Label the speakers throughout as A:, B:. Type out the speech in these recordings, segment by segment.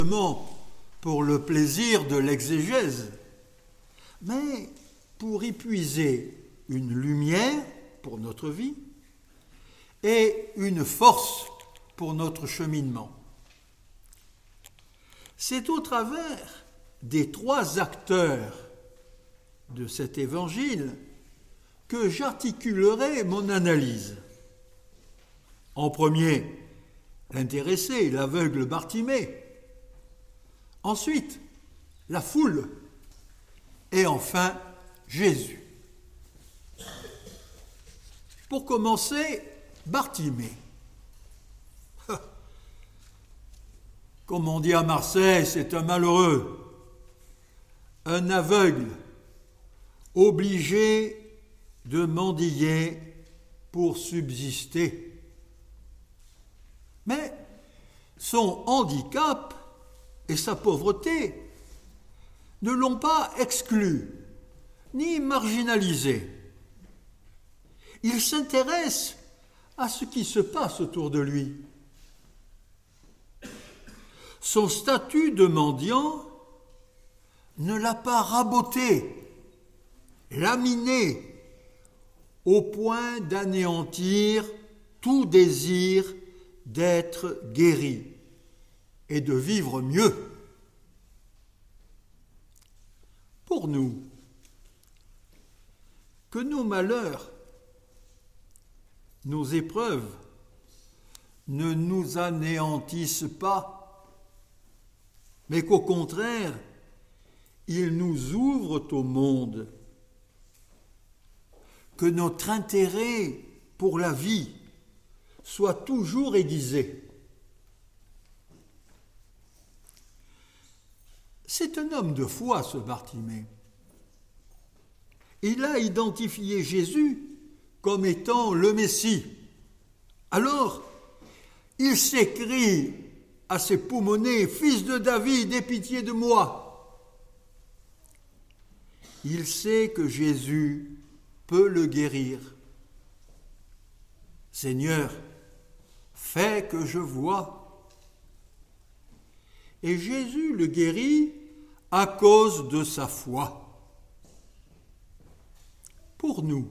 A: pour le plaisir de l'exégèse, mais pour y puiser une lumière pour notre vie et une force pour notre cheminement. C'est au travers des trois acteurs de cet évangile que j'articulerai mon analyse. En premier, l'intéressé, l'aveugle Bartimée. Ensuite, la foule. Et enfin, Jésus. Pour commencer, Bartimée. Comme on dit à Marseille, c'est un malheureux, un aveugle, obligé de mendier pour subsister. Mais son handicap et sa pauvreté ne l'ont pas exclu, ni marginalisé. Il s'intéresse à ce qui se passe autour de lui. Son statut de mendiant ne l'a pas raboté, laminé, au point d'anéantir tout désir d'être guéri et de vivre mieux. Pour nous, que nos malheurs, nos épreuves ne nous anéantissent pas, mais qu'au contraire, ils nous ouvrent au monde, que notre intérêt pour la vie soit toujours aiguisé. C'est un homme de foi, ce Bartimée. Il a identifié Jésus comme étant le Messie. Alors, il s'écrie à ses poumonés, « Fils de David, aie pitié de moi !» Il sait que Jésus peut le guérir. « Seigneur, fais que je voie. » Et Jésus le guérit à cause de sa foi. Pour nous,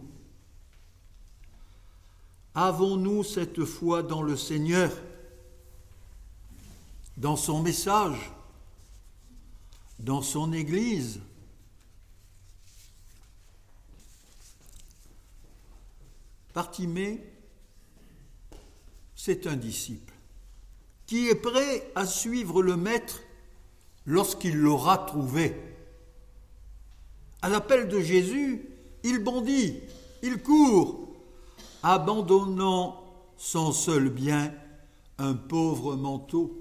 A: avons-nous cette foi dans le Seigneur, dans son message, dans son Église? Bartimée, c'est un disciple qui est prêt à suivre le Maître lorsqu'il l'aura trouvé. À l'appel de Jésus, il bondit, il court, abandonnant son seul bien, un pauvre manteau.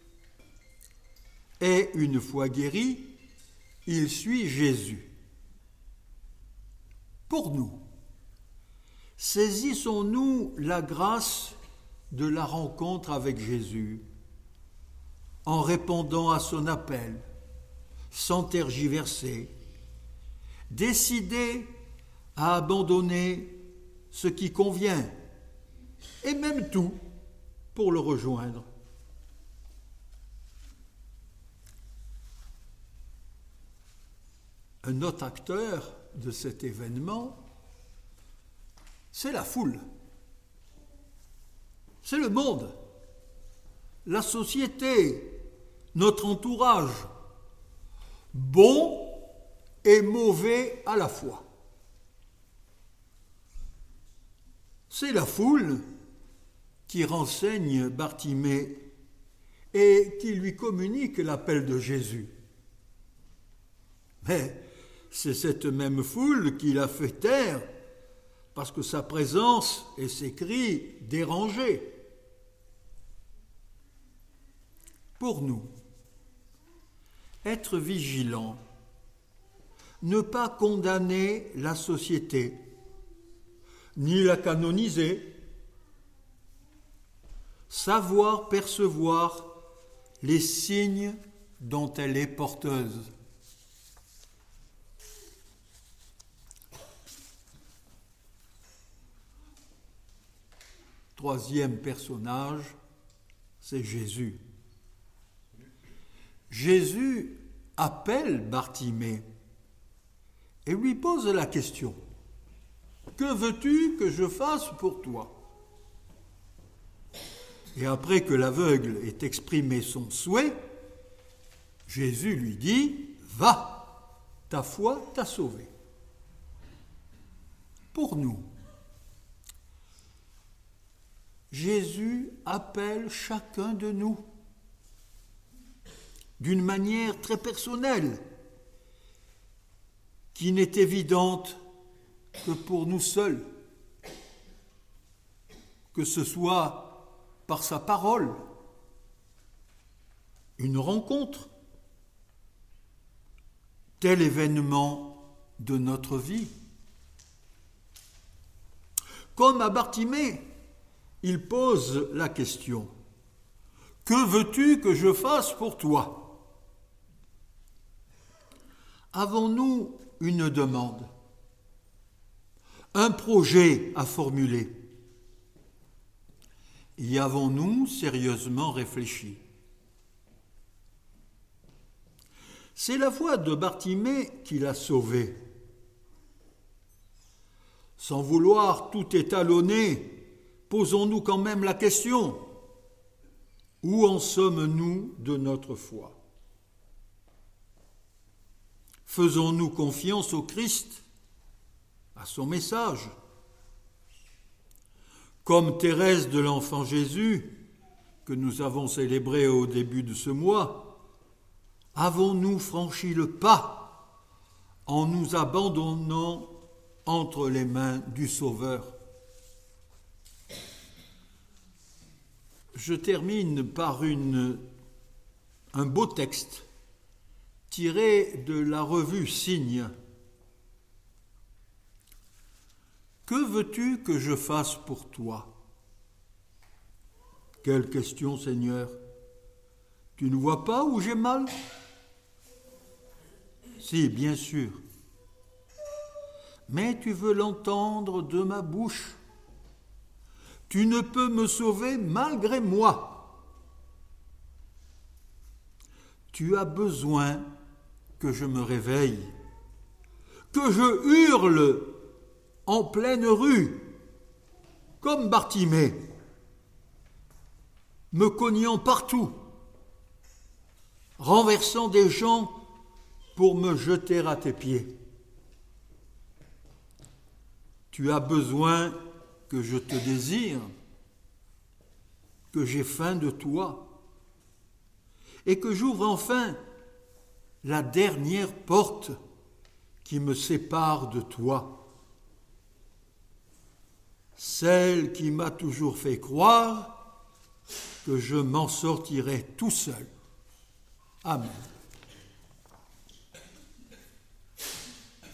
A: Et une fois guéri, il suit Jésus. Pour nous, saisissons-nous la grâce de la rencontre avec Jésus en répondant à son appel, sans tergiverser, décidés à abandonner ce qui convient, et même tout, pour le rejoindre. Un autre acteur de cet événement, c'est la foule. C'est le monde, la société, notre entourage, bon et mauvais à la fois. C'est la foule qui renseigne Bartimée et qui lui communique l'appel de Jésus. Mais c'est cette même foule qui l'a fait taire parce que sa présence et ses cris dérangeaient. Pour nous, être vigilant, ne pas condamner la société, ni la canoniser, savoir percevoir les signes dont elle est porteuse. Troisième personnage, c'est Jésus. Jésus appelle Bartimée et lui pose la question: que veux-tu que je fasse pour toi? Et après que l'aveugle ait exprimé son souhait, Jésus lui dit: va, ta foi t'a sauvé. Pour nous, Jésus appelle chacun de nous d'une manière très personnelle, qui n'est évidente que pour nous seuls, que ce soit par sa parole, une rencontre, tel événement de notre vie. Comme à Bartimée, il pose la question: que veux-tu que je fasse pour toi? Avons-nous une demande, un projet à formuler? Y avons-nous sérieusement réfléchi? C'est la voix de Bartimée qui l'a sauvé. Sans vouloir tout étalonner, posons-nous quand même la question: où en sommes-nous de notre foi? Faisons-nous confiance au Christ, à son message? Comme Thérèse de l'Enfant Jésus, que nous avons célébré au début de ce mois, avons-nous franchi le pas en nous abandonnant entre les mains du Sauveur? Je termine par un beau texte tiré de la revue Signe. Que veux-tu que je fasse pour toi? Quelle question, Seigneur! Tu ne vois pas où j'ai mal? Si, bien sûr. Mais tu veux l'entendre de ma bouche. Tu ne peux me sauver malgré moi. Tu as besoin que je me réveille, que je hurle en pleine rue, comme Bartimée, me cognant partout, renversant des gens pour me jeter à tes pieds. Tu as besoin que je te désire, que j'ai faim de toi, et que j'ouvre enfin la dernière porte qui me sépare de toi, celle qui m'a toujours fait croire que je m'en sortirais tout seul. Amen.